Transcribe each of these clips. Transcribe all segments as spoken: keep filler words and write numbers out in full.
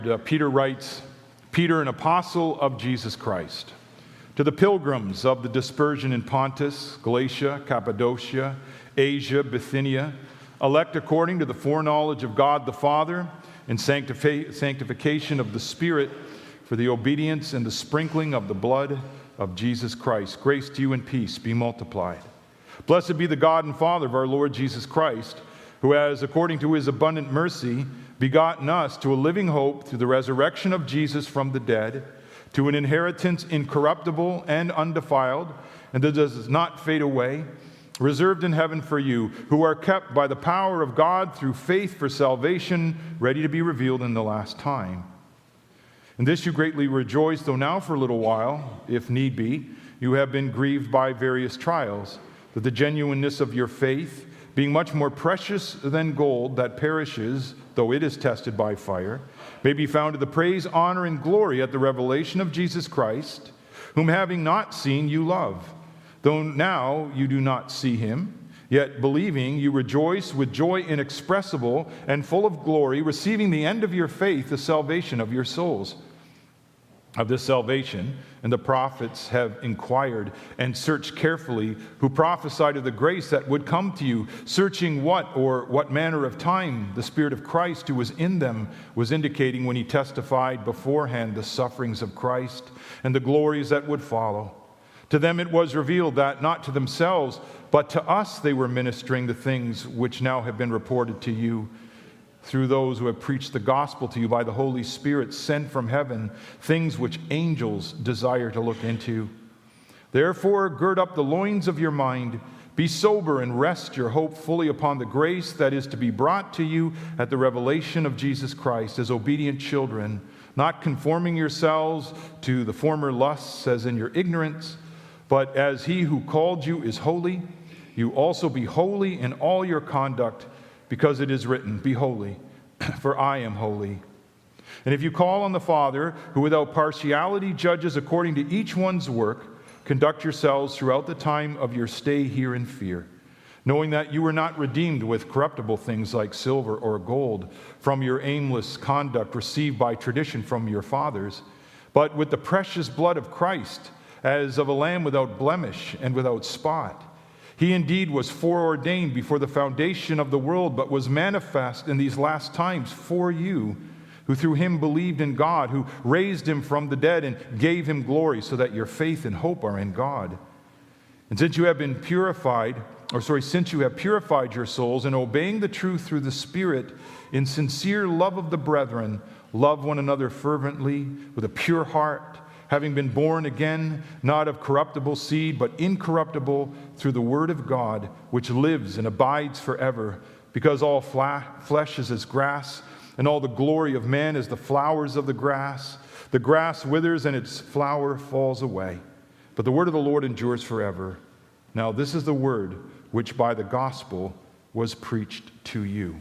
Uh, Peter writes, Peter, an apostle of Jesus Christ, to the pilgrims of the dispersion in Pontus, Galatia, Cappadocia, Asia, Bithynia, elect according to the foreknowledge of God the Father and sanctifi- sanctification of the Spirit for the obedience and the sprinkling of the blood of Jesus Christ. Grace to you and peace be multiplied. Blessed be the God and Father of our Lord Jesus Christ, who has, according to his abundant mercy, begotten us to a living hope through the resurrection of Jesus from the dead, to an inheritance incorruptible and undefiled, and that does not fade away, reserved in heaven for you, who are kept by the power of God through faith for salvation, ready to be revealed in the last time. In this you greatly rejoice, though now for a little while, if need be, you have been grieved by various trials, that the genuineness of your faith, being much more precious than gold that perishes, though it is tested by fire, may be found to the praise, honor, and glory at the revelation of Jesus Christ, whom having not seen you love. Though now you do not see him, yet believing you rejoice with joy inexpressible and full of glory, receiving the end of your faith, the salvation of your souls. Of this salvation, and the prophets have inquired and searched carefully, who prophesied of the grace that would come to you, searching what or what manner of time the Spirit of Christ who was in them was indicating when he testified beforehand the sufferings of Christ and the glories that would follow. To them it was revealed that not to themselves, but to us they were ministering the things which now have been reported to you, through those who have preached the gospel to you by the Holy Spirit sent from heaven, things which angels desire to look into. Therefore, gird up the loins of your mind, be sober, and rest your hope fully upon the grace that is to be brought to you at the revelation of Jesus Christ as obedient children, not conforming yourselves to the former lusts as in your ignorance, but as he who called you is holy, you also be holy in all your conduct, because it is written, be holy, for I am holy. And if you call on the Father, who without partiality judges according to each one's work, conduct yourselves throughout the time of your stay here in fear, knowing that you were not redeemed with corruptible things like silver or gold from your aimless conduct received by tradition from your fathers, but with the precious blood of Christ, as of a lamb without blemish and without spot. He indeed was foreordained before the foundation of the world, but was manifest in these last times for you, who through him believed in God, who raised him from the dead and gave him glory, so that your faith and hope are in God. And since you have been purified, or sorry, since you have purified your souls in obeying the truth through the Spirit, in sincere love of the brethren, love one another fervently with a pure heart, having been born again, not of corruptible seed, but incorruptible, through the word of God, which lives and abides forever. Because all fla- flesh is as grass, and all the glory of man is the flowers of the grass. The grass withers and its flower falls away, but the word of the Lord endures forever. Now this is the word which by the gospel was preached to you.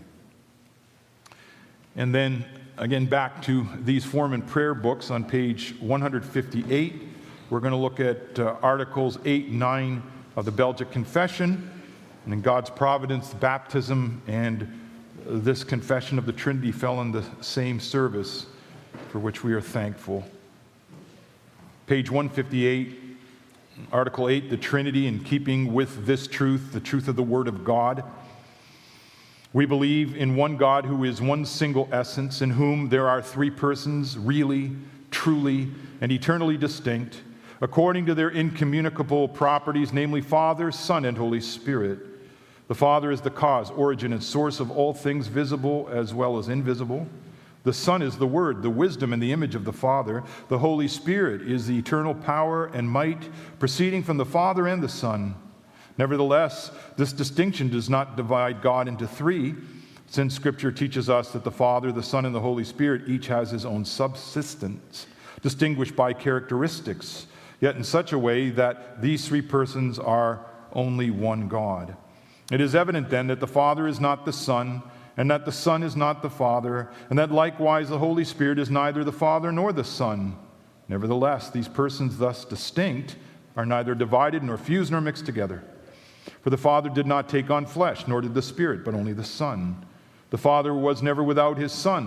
And then again, back to these Form and Prayer books on page one fifty-eight. We're going to look at uh, Articles eight and nine of the Belgic Confession, and in God's providence, baptism and this confession of the Trinity fell in the same service, for which we are thankful. Page one fifty-eight, Article eight, the Trinity, in keeping with this truth, the truth of the Word of God. We believe in one God who is one single essence, in whom there are three persons, really, truly, and eternally distinct, according to their incommunicable properties, namely Father, Son, and Holy Spirit. The Father is the cause, origin, and source of all things visible as well as invisible. The Son is the Word, the wisdom, and the image of the Father. The Holy Spirit is the eternal power and might proceeding from the Father and the Son. Nevertheless, this distinction does not divide God into three, since Scripture teaches us that the Father, the Son, and the Holy Spirit each has his own subsistence, distinguished by characteristics, yet in such a way that these three persons are only one God. It is evident then that the Father is not the Son, and that the Son is not the Father, and that likewise the Holy Spirit is neither the Father nor the Son. Nevertheless, these persons, thus distinct, are neither divided nor fused nor mixed together. For the Father did not take on flesh, nor did the Spirit, but only the Son. The Father was never without his Son,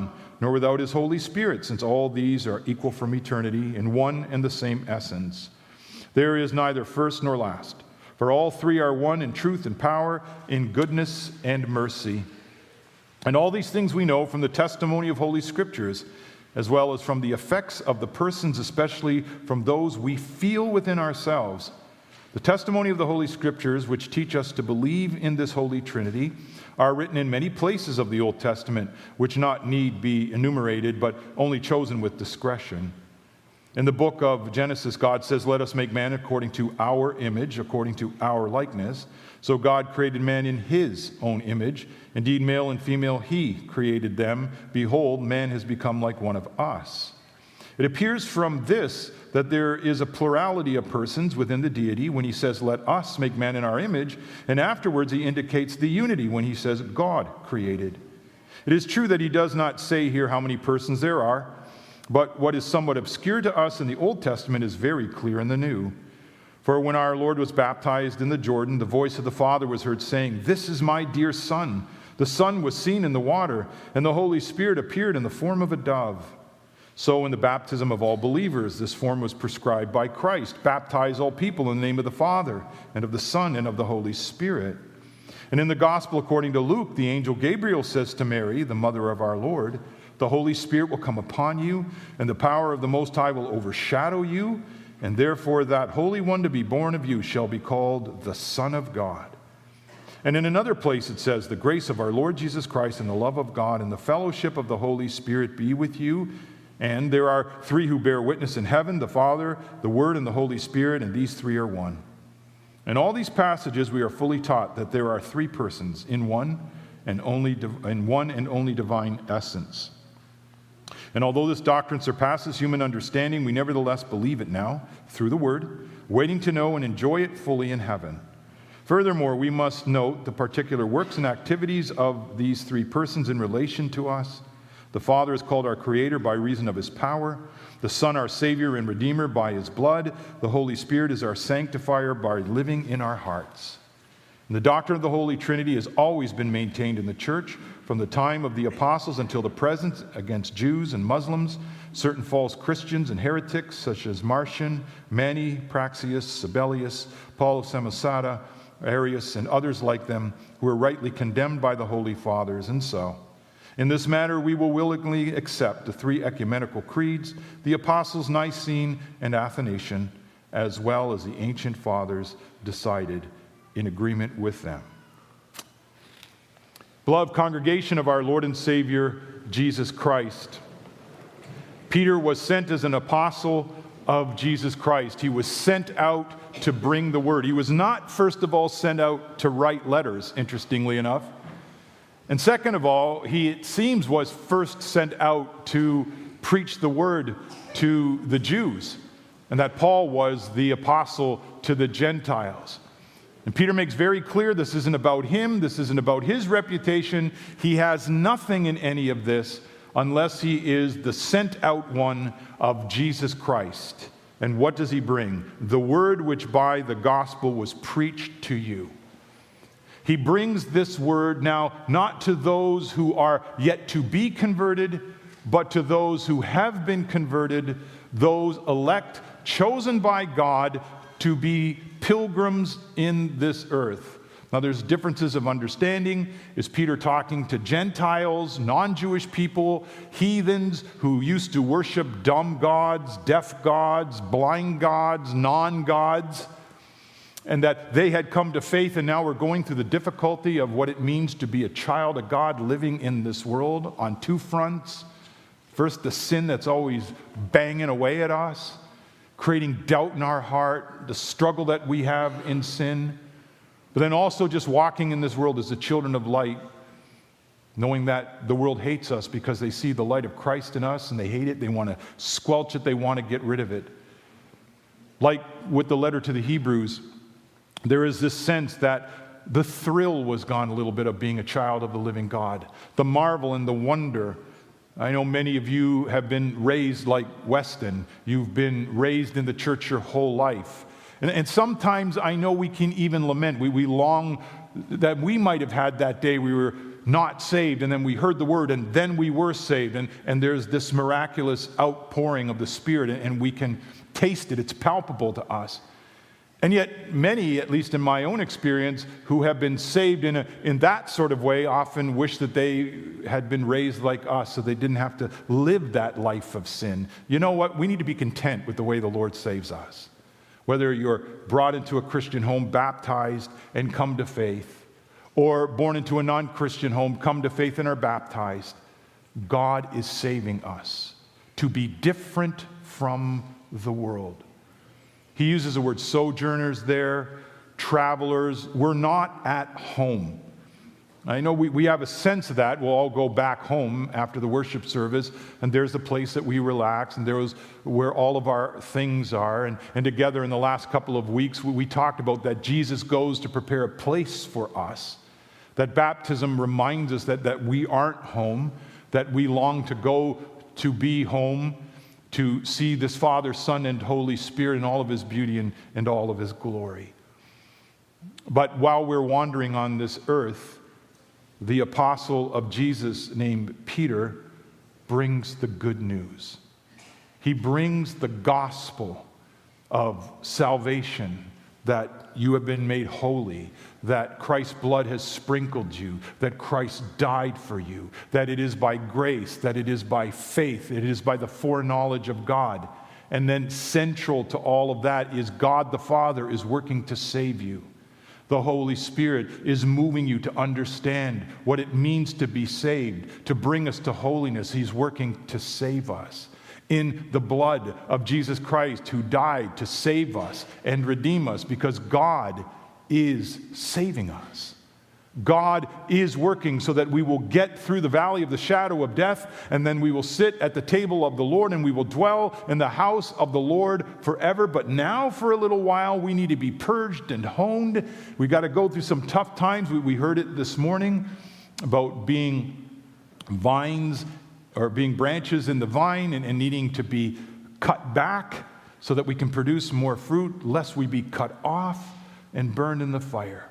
nor without his Holy Spirit, since all these are equal from eternity in one and the same essence. There is neither first nor last, for all three are one in truth and power, in goodness and mercy. And all these things we know from the testimony of Holy Scriptures, as well as from the effects of the persons, especially from those we feel within ourselves. The testimony of the Holy Scriptures, which teach us to believe in this Holy Trinity, are written in many places of the Old Testament, which not need be enumerated, but only chosen with discretion. In the book of Genesis, God says, "Let us make man according to our image, according to our likeness." So God created man in his own image. Indeed, male and female, he created them. Behold, man has become like one of us. It appears from this that there is a plurality of persons within the deity when he says, "Let us make man in our image," and afterwards he indicates the unity when he says, "God created." It is true that he does not say here how many persons there are, but what is somewhat obscure to us in the Old Testament is very clear in the New. For when our Lord was baptized in the Jordan, the voice of the Father was heard saying, "This is my dear Son." The Son was seen in the water, and the Holy Spirit appeared in the form of a dove. So in the baptism of all believers, this form was prescribed by Christ. Baptize all people in the name of the Father, and of the Son, and of the Holy Spirit. And in the Gospel according to Luke, the angel Gabriel says to Mary, the mother of our Lord, "The Holy Spirit will come upon you, and the power of the Most High will overshadow you, and therefore that Holy One to be born of you shall be called the Son of God." And in another place it says, "The grace of our Lord Jesus Christ and the love of God and the fellowship of the Holy Spirit be with you." And there are three who bear witness in heaven, the Father, the Word, and the Holy Spirit, and these three are one. In all these passages we are fully taught that there are three persons in one and only in one and only divine essence. And although this doctrine surpasses human understanding, we nevertheless believe it now through the Word, waiting to know and enjoy it fully in heaven. Furthermore, we must note the particular works and activities of these three persons in relation to us. The Father is called our Creator by reason of His power. The Son, our Savior and Redeemer by His blood. The Holy Spirit is our Sanctifier by living in our hearts. And the doctrine of the Holy Trinity has always been maintained in the Church from the time of the Apostles until the present against Jews and Muslims, certain false Christians and heretics such as Marcion, Mani, Praxeas, Sabellius, Paul of Samosata, Arius, and others like them who were rightly condemned by the Holy Fathers, and so. In this matter, we will willingly accept the three ecumenical creeds, the Apostles' Nicene and Athanasian, as well as the ancient fathers decided in agreement with them. Beloved congregation of our Lord and Savior, Jesus Christ, Peter was sent as an apostle of Jesus Christ. He was sent out to bring the word. He was not, first of all, sent out to write letters, interestingly enough. And second of all, he, it seems, was first sent out to preach the word to the Jews, and that Paul was the apostle to the Gentiles. And Peter makes very clear this isn't about him, this isn't about his reputation. He has nothing in any of this unless he is the sent out one of Jesus Christ. And what does he bring? The word which by the gospel was preached to you. He brings this word now not to those who are yet to be converted, but to those who have been converted, those elect, chosen by God to be pilgrims in this earth. Now there's differences of understanding. Is Peter talking to Gentiles, non-Jewish people, heathens who used to worship dumb gods, deaf gods, blind gods, non-gods? And that they had come to faith and now were going through the difficulty of what it means to be a child of God living in this world on two fronts. First, the sin that's always banging away at us, creating doubt in our heart, the struggle that we have in sin. But then also just walking in this world as the children of light, knowing that the world hates us because they see the light of Christ in us and they hate it, they want to squelch it, they want to get rid of it. Like with the letter to the Hebrews, there is this sense that the thrill was gone a little bit of being a child of the living God. The marvel and the wonder. I know many of you have been raised like Weston. You've been raised in the church your whole life. And, and sometimes I know we can even lament. We, we long that we might have had that day we were not saved, and then we heard the word, and then we were saved. And, and there's this miraculous outpouring of the Spirit, and, and we can taste it. It's palpable to us. And yet many, at least in my own experience, who have been saved in, a, in that sort of way often wish that they had been raised like us so they didn't have to live that life of sin. You know what? We need to be content with the way the Lord saves us. Whether you're brought into a Christian home, baptized, and come to faith, or born into a non-Christian home, come to faith and are baptized, God is saving us to be different from the world. He uses the word sojourners there, travelers. We're not at home. I know we, we have a sense of that. We'll all go back home after the worship service, and there's the place that we relax, and there's where all of our things are. And, and together in the last couple of weeks, we, we talked about that Jesus goes to prepare a place for us, that baptism reminds us that, that we aren't home, that we long to go to be home, to see this Father, Son, and Holy Spirit in all of his beauty and, and all of his glory. But while we're wandering on this earth, the apostle of Jesus named Peter brings the good news. He brings the gospel of salvation, that you have been made holy, that Christ's blood has sprinkled you, that Christ died for you, that it is by grace, that it is by faith, it is by the foreknowledge of God. And then central to all of that is God the Father is working to save you. The Holy Spirit is moving you to understand what it means to be saved, to bring us to holiness. He's working to save us. In the blood of Jesus Christ, who died to save us and redeem us, because God is saving us. God is working so that we will get through the valley of the shadow of death, and then we will sit at the table of the Lord, and we will dwell in the house of the Lord forever. But now, for a little while, we need to be purged and honed. We've got to go through some tough times. We, we heard it this morning about being vines or being branches in the vine and, and needing to be cut back so that we can produce more fruit, lest we be cut off and burned in the fire.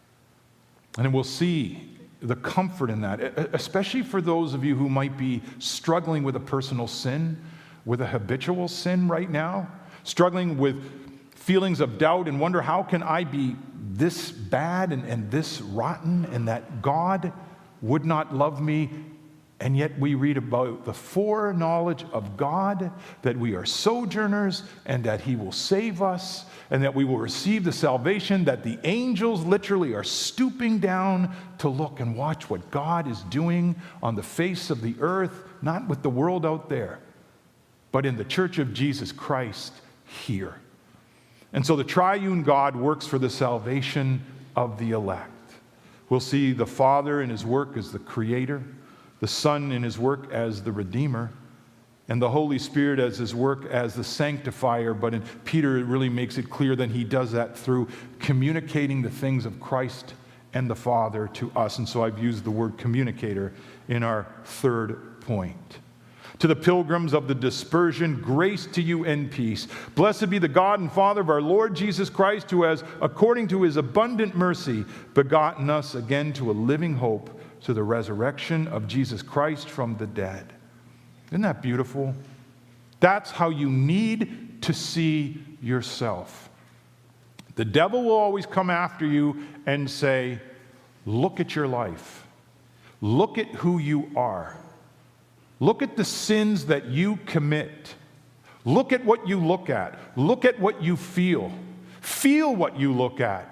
And we'll see the comfort in that, especially for those of you who might be struggling with a personal sin, with a habitual sin right now, struggling with feelings of doubt and wonder, how can I be this bad and, and this rotten, and that God would not love me? And yet we read about the foreknowledge of God, that we are sojourners and that he will save us and that we will receive the salvation, that the angels literally are stooping down to look and watch what God is doing on the face of the earth, not with the world out there, but in the church of Jesus Christ here. And so the triune God works for the salvation of the elect. We'll see the Father in his work as the creator, the Son in his work as the Redeemer, and the Holy Spirit as his work as the sanctifier. But in Peter, it really makes it clear that he does that through communicating the things of Christ and the Father to us. And so I've used the word communicator in our third point. To the pilgrims of the dispersion, grace to you and peace. Blessed be the God and Father of our Lord Jesus Christ, who has, according to his abundant mercy, begotten us again to a living hope, to the resurrection of Jesus Christ from the dead. Isn't that beautiful? That's how you need to see yourself. The devil will always come after you and say, look at your life. Look at who you are. Look at the sins that you commit. Look at what you look at. Look at what you feel. Feel what you look at.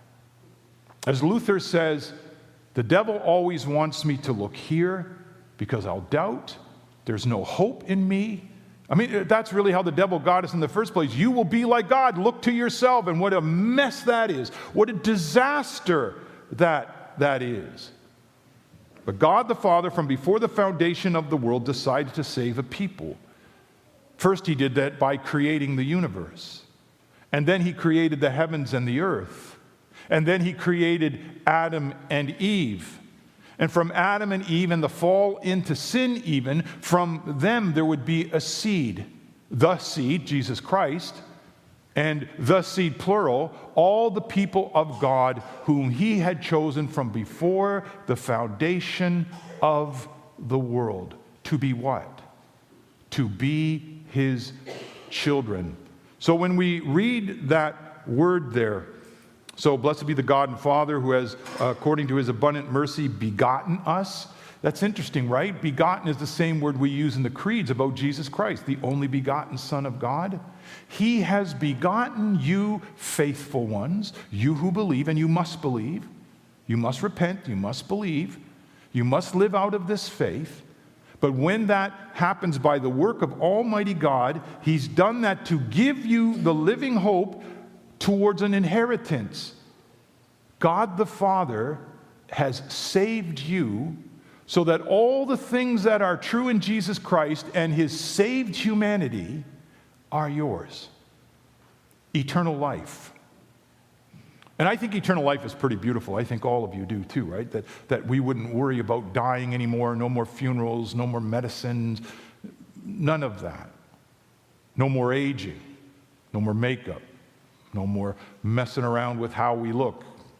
As Luther says, the devil always wants me to look here because I'll doubt. There's no hope in me. I mean, that's really how the devil got us in the first place. You will be like God. Look to yourself. And what a mess that is. What a disaster that that is. But God the Father, from before the foundation of the world, decided to save a people. First, he did that by creating the universe. And then he created the heavens and the earth. And then he created Adam and Eve. And from Adam and Eve and the fall into sin even, from them there would be a seed. The seed, Jesus Christ, and the seed, plural, all the people of God whom he had chosen from before the foundation of the world. To be what? To be his children. So when we read that word there, so blessed be the God and Father who has, according to his abundant mercy, begotten us. That's interesting, right? Begotten is the same word we use in the creeds about Jesus Christ, the only begotten Son of God. He has begotten you, faithful ones, you who believe, and you must believe. You must repent, you must believe. You must live out of this faith. But when that happens by the work of Almighty God, he's done that to give you the living hope towards an inheritance. God the Father has saved you so that all the things that are true in Jesus Christ and his saved humanity are yours. Eternal life. And I think eternal life is pretty beautiful. I think all of you do too, right? That, that we wouldn't worry about dying anymore, no more funerals, no more medicines, none of that. No more aging, no more makeup, no more messing around with how we look.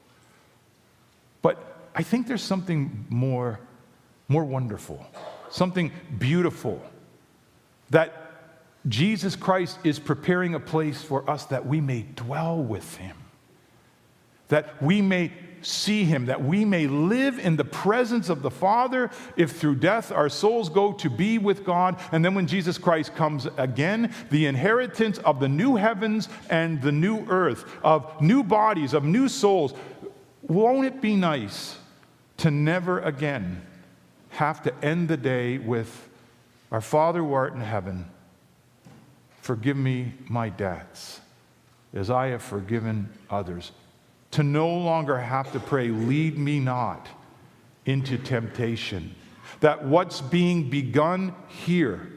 But I think there's something more, more wonderful, something beautiful, that Jesus Christ is preparing a place for us that we may dwell with him, that we may see him, that we may live in the presence of the Father, if through death our souls go to be with God, and then when Jesus Christ comes again, the inheritance of the new heavens and the new earth, of new bodies, of new souls. Won't it be nice to never again have to end the day with, our Father who art in heaven, forgive me my debts, as I have forgiven others. To no longer have to pray, lead me not into temptation. That what's being begun here,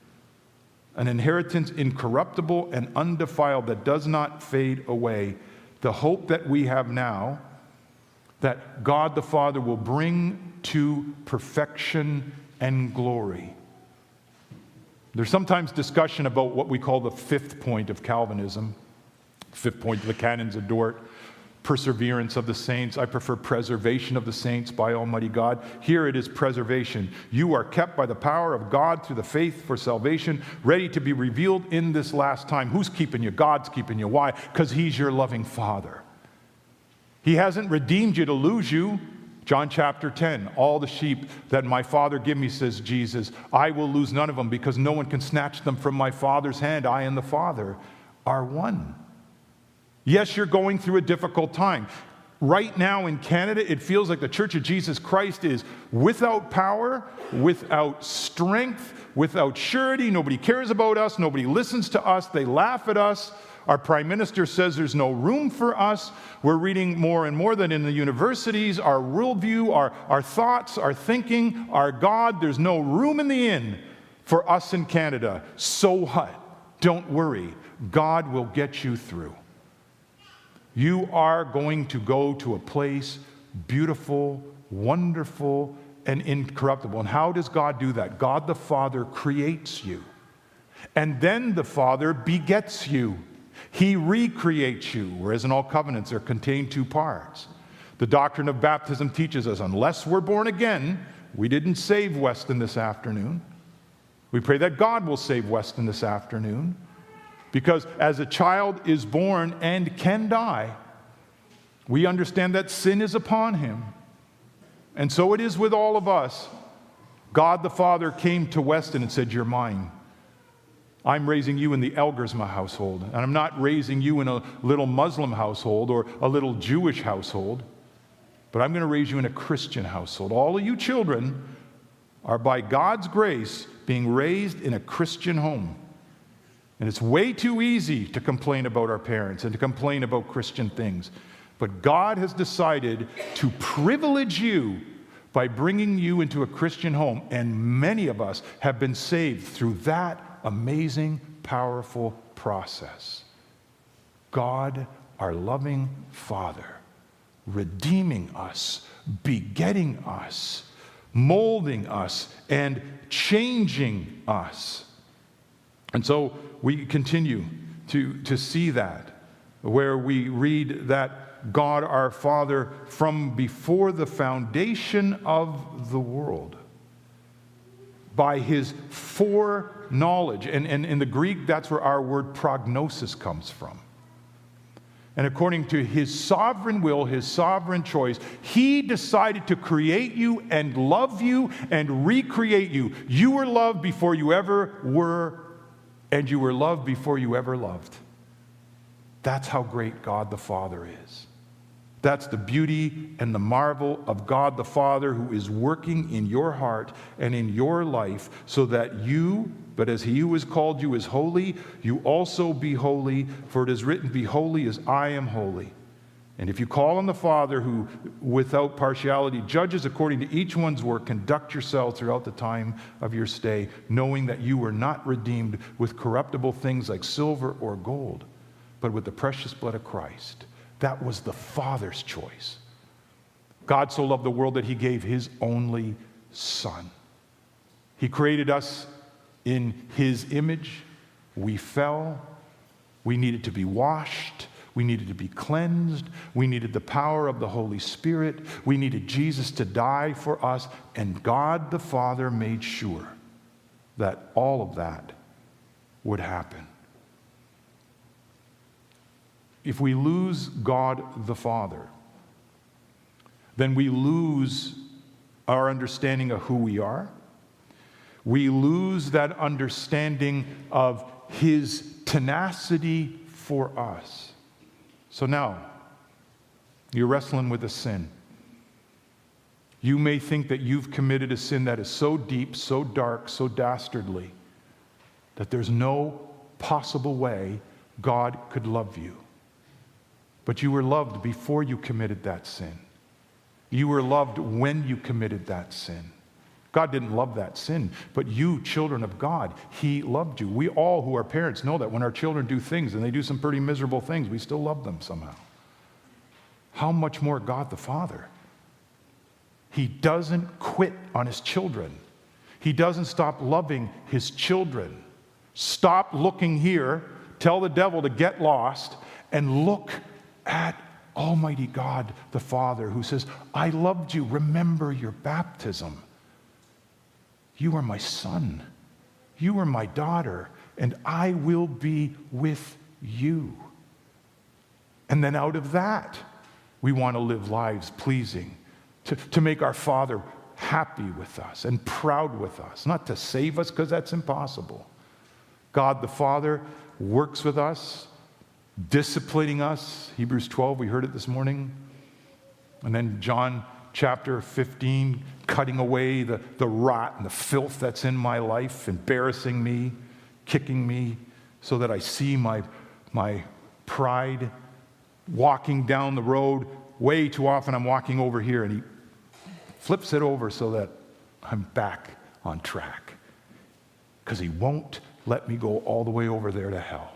an inheritance incorruptible and undefiled that does not fade away, the hope that we have now, that God the Father will bring to perfection and glory. There's sometimes discussion about what we call the fifth point of Calvinism, fifth point of the canons of Dort, perseverance of the saints. I prefer preservation of the saints by Almighty God. Here it is preservation. You are kept by the power of God through the faith for salvation, ready to be revealed in this last time. Who's keeping you? God's keeping you. Why? Because he's your loving Father. He hasn't redeemed you to lose you. John chapter ten, all the sheep that my Father give me, says Jesus, I will lose none of them because no one can snatch them from my Father's hand. I and the Father are one. Yes, you're going through a difficult time. Right now in Canada, it feels like the Church of Jesus Christ is without power, without strength, without surety. Nobody cares about us. Nobody listens to us. They laugh at us. Our Prime Minister says there's no room for us. We're reading more and more that in the universities, our worldview, our, our thoughts, our thinking, our God, there's no room in the inn for us in Canada. So what? Don't worry. God will get you through. You are going to go to a place beautiful, wonderful, and incorruptible. And how does God do that? God the Father creates you. And then the Father begets you. He recreates you, whereas in all covenants there are contained two parts. The doctrine of baptism teaches us, unless we're born again, we didn't save Weston this afternoon. We pray that God will save Weston this afternoon. Because as a child is born and can die, we understand that sin is upon him. And so it is with all of us. God the Father came to Weston and said, you're mine. I'm raising you in the Elgersma household. And I'm not raising you in a little Muslim household or a little Jewish household. But I'm going to raise you in a Christian household. All of you children are by God's grace being raised in a Christian home. And it's way too easy to complain about our parents and to complain about Christian things. But God has decided to privilege you by bringing you into a Christian home. And many of us have been saved through that amazing, powerful process. God, our loving Father, redeeming us, begetting us, molding us, and changing us. And so we continue to, to see that, where we read that God our Father from before the foundation of the world, by his foreknowledge. And, and in the Greek, that's where our word prognosis comes from. And according to his sovereign will, his sovereign choice, he decided to create you and love you and recreate you. You were loved before you ever were, and you were loved before you ever loved. That's how great God the Father is. That's the beauty and the marvel of God the Father, who is working in your heart and in your life so that you, but as he who has called you is holy, you also be holy, for it is written, be holy as I am holy. And if you call on the Father, who without partiality judges according to each one's work, conduct yourselves throughout the time of your stay, knowing that you were not redeemed with corruptible things like silver or gold, but with the precious blood of Christ. That was the Father's choice. God so loved the world that he gave his only Son. He created us in his image. We fell. We needed to be washed. We needed to be cleansed. We needed the power of the Holy Spirit. We needed Jesus to die for us. And God the Father made sure that all of that would happen. If we lose God the Father, then we lose our understanding of who we are. We lose that understanding of his tenacity for us. So now, you're wrestling with a sin. You may think that you've committed a sin that is so deep, so dark, so dastardly, that there's no possible way God could love you. But you were loved before you committed that sin. You were loved when you committed that sin. God didn't love that sin, but you, children of God, he loved you. We all who are parents know that when our children do things, and they do some pretty miserable things, we still love them somehow. How much more God the Father? He doesn't quit on his children. He doesn't stop loving his children. Stop looking here, tell the devil to get lost, and look at Almighty God the Father, who says, I loved you. Remember your baptism. You are my son. You are my daughter, and I will be with you. And then out of that, we want to live lives pleasing, to, to make our Father happy with us and proud with us, not to save us, because that's impossible. God the Father works with us, disciplining us. Hebrews twelve, we heard it this morning. And then John chapter fifteen, cutting away the, the rot and the filth that's in my life, embarrassing me, kicking me, so that I see my, my pride. Walking down the road, way too often I'm walking over here, and he flips it over so that I'm back on track. Because he won't let me go all the way over there to hell.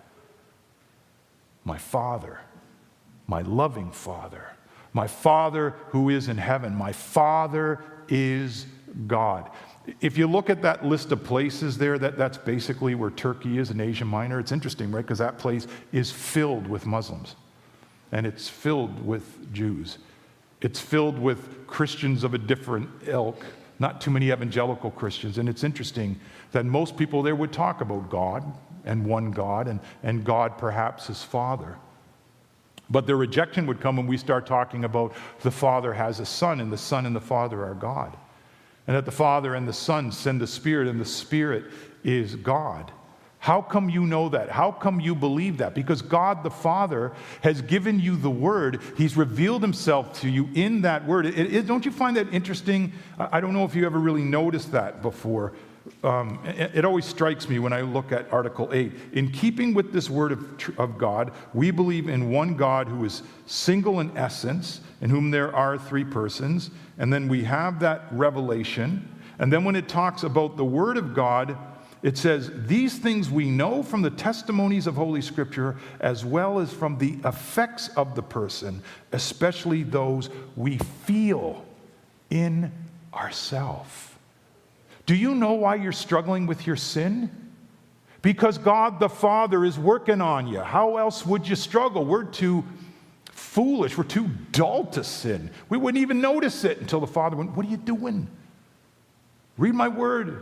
My Father, my loving Father, my Father who is in heaven, my Father is God. If you look at that list of places there, that, that's basically where Turkey is in Asia Minor. It's interesting, right? Because that place is filled with Muslims. And it's filled with Jews. It's filled with Christians of a different ilk, not too many evangelical Christians. And it's interesting that most people there would talk about God and one God, and, and God perhaps his Father. But their rejection would come when we start talking about the Father has a Son, and the Son and the Father are God. And that the Father and the Son send the Spirit, and the Spirit is God. How come you know that? How come you believe that? Because God the Father has given you the Word. He's revealed himself to you in that Word. It, it, don't you find that interesting? I don't know if you ever really noticed that before. Um, it, it always strikes me when I look at Article eight. In keeping with this Word of, of God, we believe in one God who is single in essence, in whom there are three persons. And then we have that revelation. And then when it talks about the Word of God, it says, these things we know from the testimonies of Holy Scripture, as well as from the effects of the person, especially those we feel in ourselves. Do you know why you're struggling with your sin? Because God the Father is working on you. How else would you struggle? We're too foolish. We're too dull to sin. We wouldn't even notice it until the Father went, what are you doing? Read my word.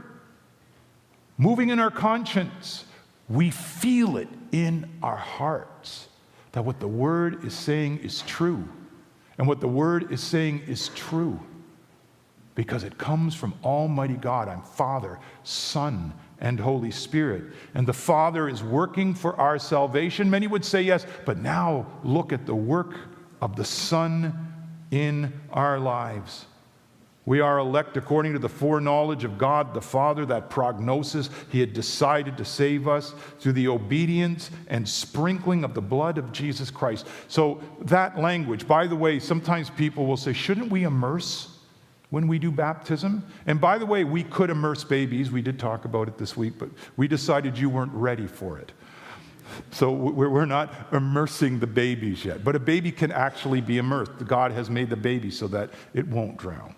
Moving in our conscience. We feel it in our hearts that what the word is saying is true. And what the word is saying is true. Because it comes from Almighty God. I'm Father, Son, and Holy Spirit. And the Father is working for our salvation. Many would say yes, but now look at the work of the Son in our lives. We are elect according to the foreknowledge of God the Father, that prognosis. He had decided to save us through the obedience and sprinkling of the blood of Jesus Christ. So that language, by the way, sometimes people will say, shouldn't we immerse when we do baptism? And by the way, we could immerse babies. We did talk about it this week, but we decided you weren't ready for it. So we're not immersing the babies yet. But a baby can actually be immersed. God has made the baby so that it won't drown.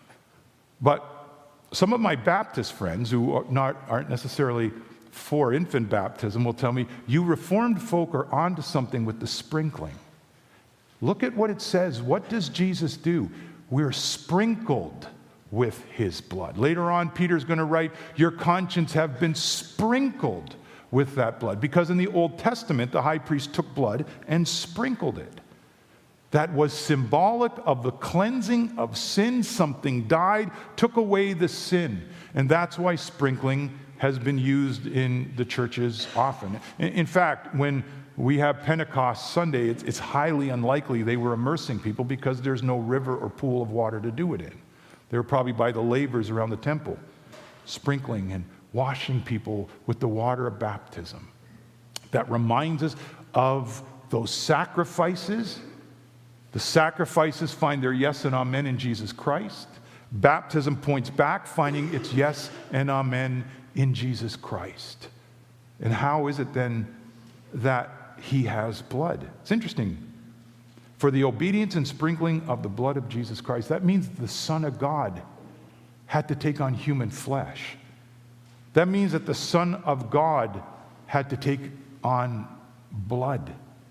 But some of my Baptist friends who are not, aren't necessarily for infant baptism will tell me, you Reformed folk are onto something with the sprinkling. Look at what it says. What does Jesus do? We're sprinkled with his blood. Later on, Peter's going to write, your conscience have been sprinkled with that blood. Because in the Old Testament, the high priest took blood and sprinkled it. That was symbolic of the cleansing of sin. Something died, took away the sin. And that's why sprinkling has been used in the churches often. In fact, when we have Pentecost Sunday, it's, it's highly unlikely they were immersing people because there's no river or pool of water to do it in. They were probably by the lavers around the temple, sprinkling and washing people with the water of baptism. That reminds us of those sacrifices. The sacrifices find their yes and amen in Jesus Christ. Baptism points back, finding its yes and amen in Jesus Christ. And how is it then that he has blood? It's interesting. For the obedience and sprinkling of the blood of Jesus Christ, that means the Son of God had to take on human flesh. That means that the Son of God had to take on blood.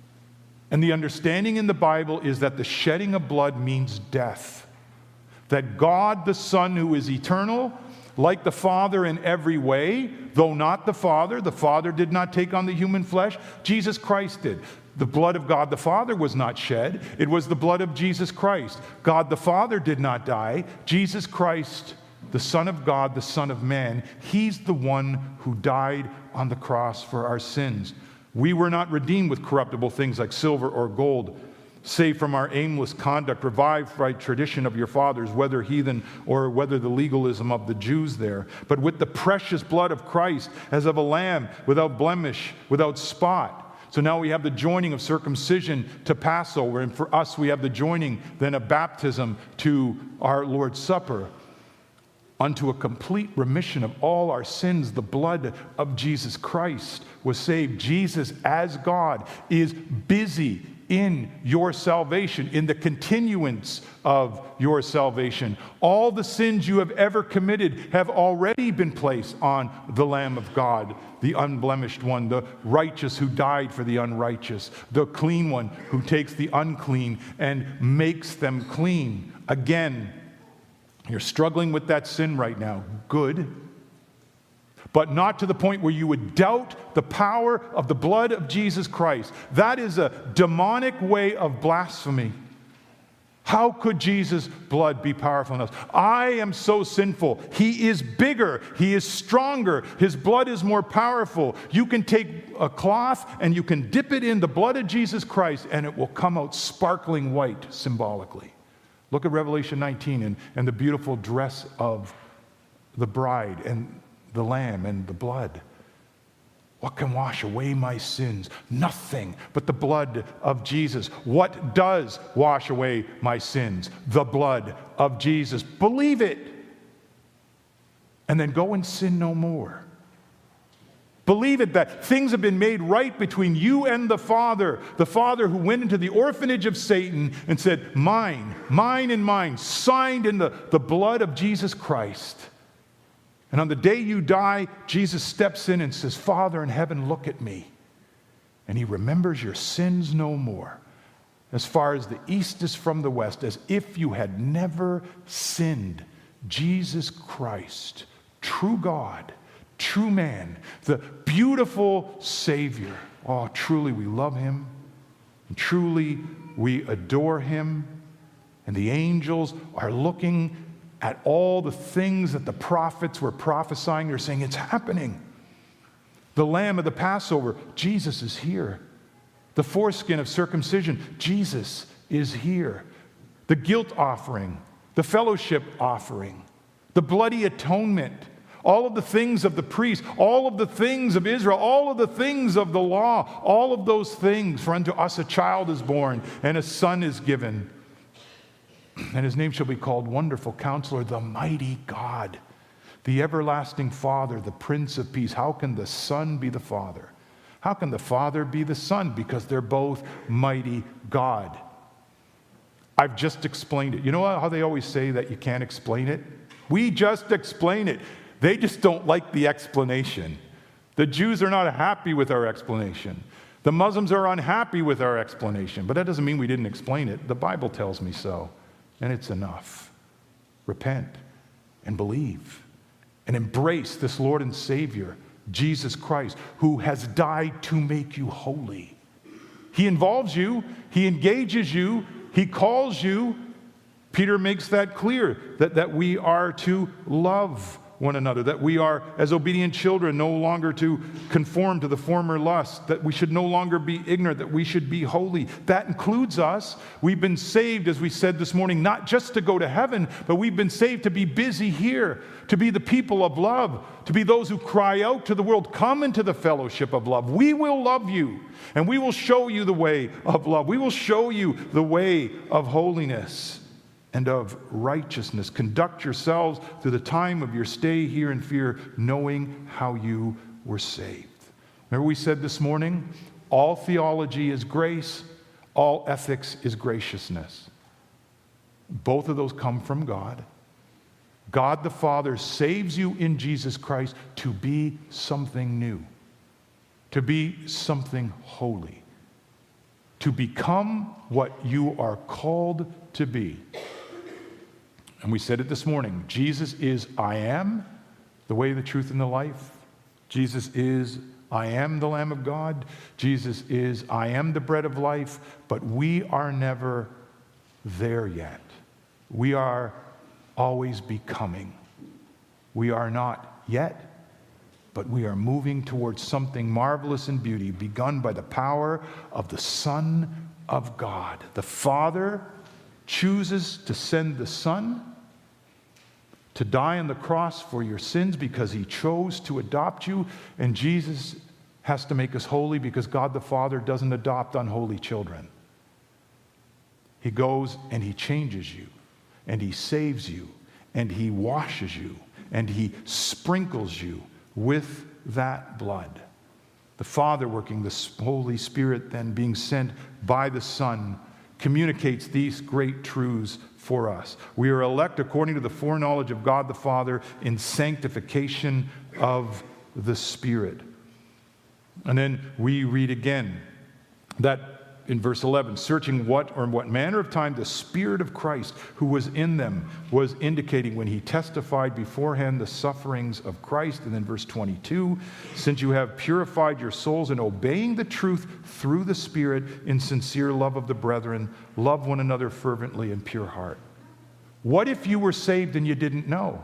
And the understanding in the Bible is that the shedding of blood means death. That God the Son, who is eternal, like the Father in every way, though not the Father, the Father did not take on the human flesh, Jesus Christ did. The blood of God the Father was not shed. It was the blood of Jesus Christ. God the Father did not die. Jesus Christ, the Son of God, the Son of Man, he's the one who died on the cross for our sins. We were not redeemed with corruptible things like silver or gold, saved from our aimless conduct, revived by tradition of your fathers, whether heathen or whether the legalism of the Jews there, but with the precious blood of Christ as of a lamb, without blemish, without spot. So now we have the joining of circumcision to Passover, and for us we have the joining then of baptism to our Lord's Supper. Unto a complete remission of all our sins, the blood of Jesus Christ was saved. Jesus, as God, is busy in your salvation, in the continuance of your salvation. All the sins you have ever committed have already been placed on the Lamb of God, the unblemished one, the righteous who died for the unrighteous, the clean one who takes the unclean and makes them clean. Again, you're struggling with that sin right now. Good. But not to the point where you would doubt the power of the blood of Jesus Christ. That is a demonic way of blasphemy. How could Jesus' blood be powerful enough? I am so sinful. He is bigger. He is stronger. His blood is more powerful. You can take a cloth and you can dip it in the blood of Jesus Christ and it will come out sparkling white symbolically. Look at Revelation nineteen and, and the beautiful dress of the bride and the lamb and the blood. What can wash away my sins? Nothing but the blood of Jesus. What does wash away my sins? The blood of Jesus. Believe it. And then go and sin no more. Believe it that things have been made right between you and the Father. The Father who went into the orphanage of Satan and said, mine, mine and mine, signed in the, the blood of Jesus Christ. And on the day you die, Jesus steps in and says, Father in heaven, look at me. And he remembers your sins no more, as far as the east is from the west, as if you had never sinned. Jesus Christ, true God, true man, the beautiful Savior. Oh, truly we love him, and truly we adore him. And the angels are looking at all the things that the prophets were prophesying. They're saying, it's happening. The lamb of the Passover, Jesus is here. The foreskin of circumcision, Jesus is here. The guilt offering, the fellowship offering, the bloody atonement, all of the things of the priest, all of the things of Israel, all of the things of the law, all of those things. For unto us a child is born, and a son is given. And his name shall be called Wonderful Counselor, the Mighty God, the Everlasting Father, the Prince of Peace. How can the Son be the Father? How can the Father be the Son? Because they're both mighty God. I've just explained it. You know how they always say that you can't explain it? We just explain it. They just don't like the explanation. The Jews are not happy with our explanation. The Muslims are unhappy with our explanation. But that doesn't mean we didn't explain it. The Bible tells me so. And it's enough. Repent and believe and embrace this Lord and Savior, Jesus Christ, who has died to make you holy. He involves you. He engages you. He calls you. Peter makes that clear, that, that we are to love one another, that we are, as obedient children, no longer to conform to the former lust, that we should no longer be ignorant, that we should be holy. That includes us. We've been saved, as we said this morning, not just to go to heaven, but we've been saved to be busy here, to be the people of love, to be those who cry out to the world, come into the fellowship of love. We will love you, and we will show you the way of love. We will show you the way of holiness and of righteousness. Conduct yourselves through the time of your stay here in fear, knowing how you were saved. Remember we said this morning, all theology is grace, all ethics is graciousness. Both of those come from God. God the Father saves you in Jesus Christ to be something new, to be something holy, to become what you are called to be. And we said it this morning. Jesus is I am, the way, the truth, and the life. Jesus is I am the Lamb of God. Jesus is I am the bread of life. But we are never there yet. We are always becoming. We are not yet, but we are moving towards something marvelous in beauty, begun by the power of the Son of God. The Father chooses to send the Son to die on the cross for your sins because he chose to adopt you, and Jesus has to make us holy because God the Father doesn't adopt unholy children. He goes and he changes you, and he saves you, and he washes you, and he sprinkles you with that blood. The Father working, the Holy Spirit then being sent by the Son, communicates these great truths for us. We are elect according to the foreknowledge of God the Father in sanctification of the Spirit. And then we read again that in verse eleven, searching what or in what manner of time the Spirit of Christ who was in them was indicating when he testified beforehand the sufferings of Christ. And then verse twenty-two, since you have purified your souls in obeying the truth through the Spirit in sincere love of the brethren, love one another fervently in pure heart. What if you were saved and you didn't know?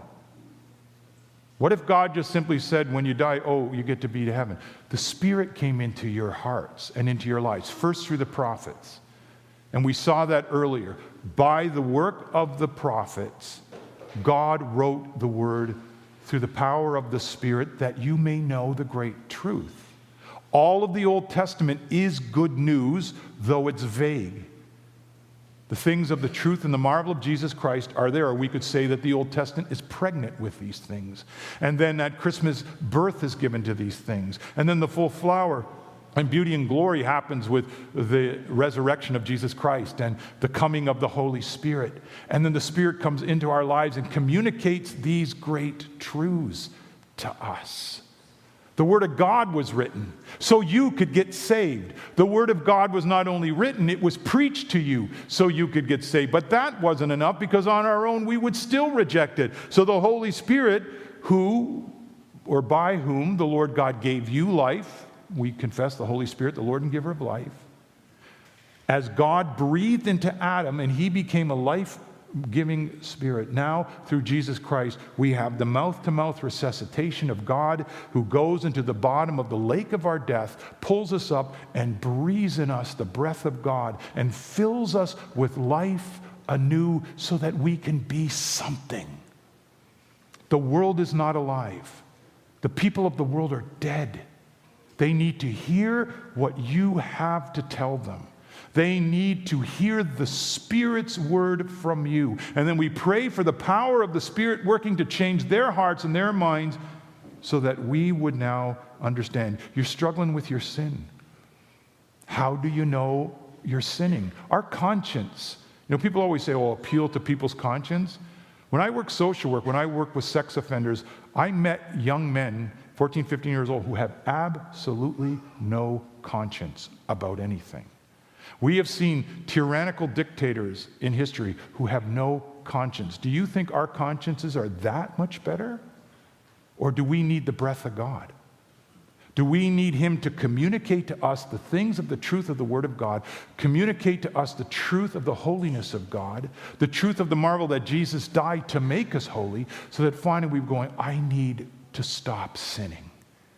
What if God just simply said, when you die, oh, you get to be to heaven? The Spirit came into your hearts and into your lives, first through the prophets. And we saw that earlier. By the work of the prophets, God wrote the word through the power of the Spirit that you may know the great truth. All of the Old Testament is good news, though it's vague. The things of the truth and the marvel of Jesus Christ are there. Or we could say that the Old Testament is pregnant with these things. And then at Christmas, birth is given to these things. And then the full flower And beauty and glory happens with the resurrection of Jesus Christ and the coming of the Holy Spirit. And then the Spirit comes into our lives and communicates these great truths to us. The Word of God was written so you could get saved. The Word of God was not only written, it was preached to you so you could get saved. But that wasn't enough, because on our own we would still reject it. So the Holy Spirit, who or by whom the Lord God gave you life, we confess the Holy Spirit, the Lord and giver of life. As God breathed into Adam and he became a life-giving spirit, now through Jesus Christ, we have the mouth-to-mouth resuscitation of God, who goes into the bottom of the lake of our death, pulls us up and breathes in us the breath of God and fills us with life anew so that we can be something. The world is not alive. The people of the world are dead. They need to hear what you have to tell them. They need to hear the Spirit's word from you. And then we pray for the power of the Spirit working to change their hearts and their minds so that we would now understand. You're struggling with your sin. How do you know you're sinning? Our conscience. You know, people always say, oh, appeal to people's conscience. When I work social work, when I work with sex offenders, I met young men, fourteen, fifteen years old, who have absolutely no conscience about anything. We have seen tyrannical dictators in history who have no conscience. Do you think our consciences are that much better? Or do we need the breath of God? Do we need Him to communicate to us the things of the truth of the Word of God, communicate to us the truth of the holiness of God, the truth of the marvel that Jesus died to make us holy, so that finally we're going, I need to stop sinning.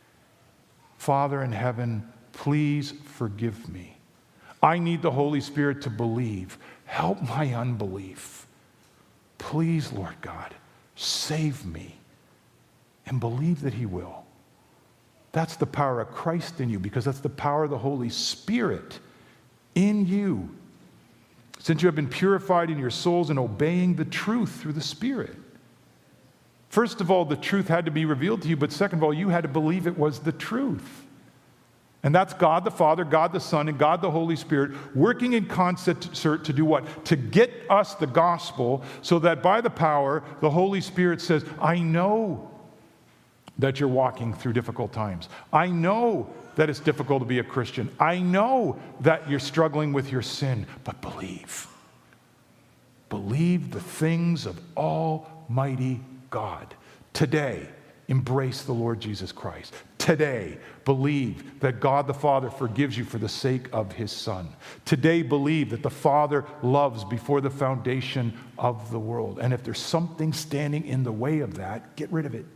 Father in heaven, please forgive me. I need the Holy Spirit to believe. Help my unbelief. Please, Lord God, save me, and believe that He will. That's the power of Christ in you, because that's the power of the Holy Spirit in you. Since you have been purified in your souls and obeying the truth through the Spirit. First of all, the truth had to be revealed to you, but second of all, you had to believe it was the truth. And that's God the Father, God the Son, and God the Holy Spirit working in concert to do what? To get us the gospel, so that by the power, the Holy Spirit says, I know that you're walking through difficult times. I know that it's difficult to be a Christian. I know that you're struggling with your sin, but believe. Believe the things of Almighty God. Today, embrace the Lord Jesus Christ. Today, believe that God the Father forgives you for the sake of His Son. Today, believe that the Father loves before the foundation of the world. And if there's something standing in the way of that, get rid of it.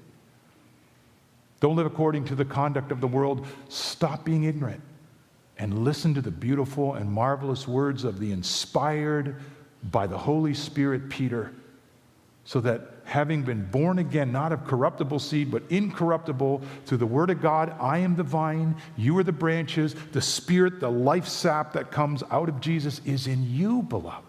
Don't live according to the conduct of the world. Stop being ignorant and listen to the beautiful and marvelous words of the inspired by the Holy Spirit Peter, so that having been born again, not of corruptible seed, but incorruptible, through the Word of God, I am the vine, you are the branches, the Spirit, the life sap that comes out of Jesus is in you, beloved.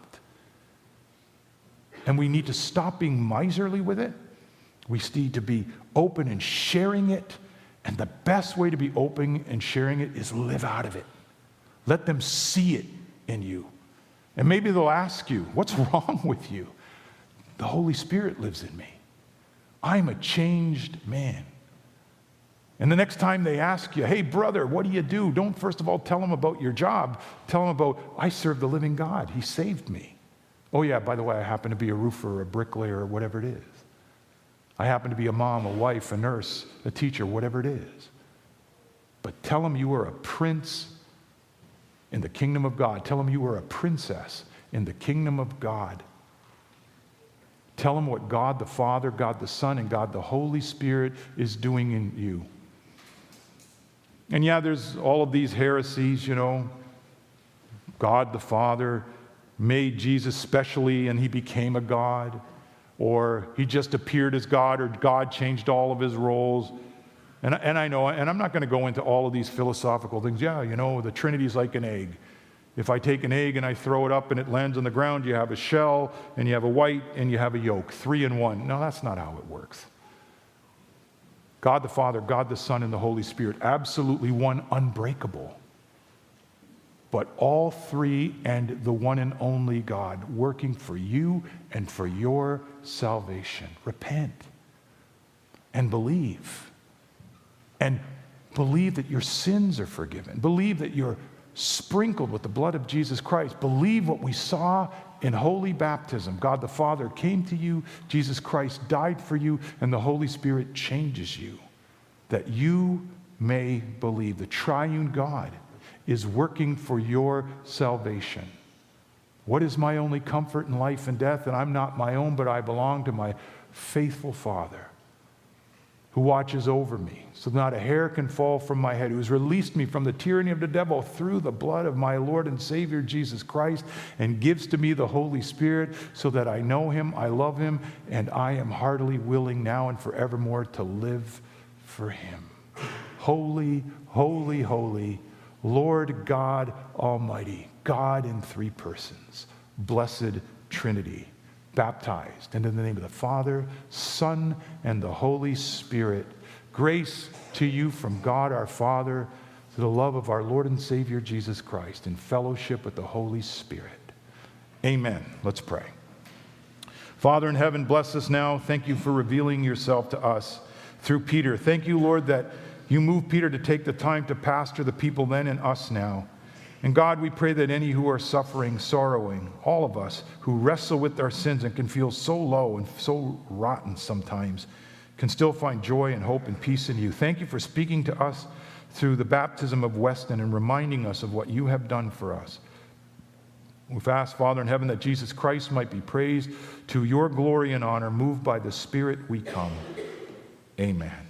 And we need to stop being miserly with it. We need to be open and sharing it. And the best way to be open and sharing it is live out of it. Let them see it in you. And maybe they'll ask you, what's wrong with you? The Holy Spirit lives in me. I'm a changed man. And the next time they ask you, hey, brother, what do you do? Don't first of all tell them about your job. Tell them about, I serve the living God. He saved me. Oh, yeah, by the way, I happen to be a roofer, a bricklayer, or whatever it is. I happen to be a mom, a wife, a nurse, a teacher, whatever it is. But tell them you are a prince in the kingdom of God. Tell them you are a princess in the kingdom of God. Tell them what God the Father, God the Son, and God the Holy Spirit is doing in you. And yeah, there's all of these heresies, you know. God the Father made Jesus specially and He became a God. Or He just appeared as God, or God changed all of His roles. And, and I know, and I'm not going to go into all of these philosophical things. Yeah, you know, the Trinity's like an egg. If I take an egg and I throw it up and it lands on the ground, you have a shell, and you have a white, and you have a yolk. Three in one. No, that's not how it works. God the Father, God the Son, and the Holy Spirit, absolutely one, unbreakable. but all three and the one and only God working for you and for your salvation. Repent and believe. And believe that your sins are forgiven. Believe that you're sprinkled with the blood of Jesus Christ. Believe what we saw in holy baptism. God the Father came to you, Jesus Christ died for you, and the Holy Spirit changes you, that you may believe. The triune God is working for your salvation. What is my only comfort in life and death? And I'm not my own, but I belong to my faithful Father, who watches over me, so not a hair can fall from my head, who has released me from the tyranny of the devil through the blood of my Lord and Savior Jesus Christ, and gives to me the Holy Spirit, so that I know him, I love him, and I am heartily willing now and forevermore to live for him. Holy, holy, holy, Lord God Almighty, God in three persons, blessed Trinity, baptized, and in the name of the Father, Son, and the Holy Spirit, grace to you from God our Father, to the love of our Lord and Savior Jesus Christ, in fellowship with the Holy Spirit. Amen. Let's pray. Father in heaven, bless us now. Thank you for revealing yourself to us through Peter. Thank you, Lord, that you moved Peter to take the time to pastor the people then and us now. And God, we pray that any who are suffering, sorrowing, all of us who wrestle with our sins and can feel so low and so rotten sometimes, can still find joy and hope and peace in you. Thank you for speaking to us through the baptism of Weston and reminding us of what you have done for us. We've asked, Father in heaven, that Jesus Christ might be praised. To your glory and honor, moved by the Spirit, we come. Amen.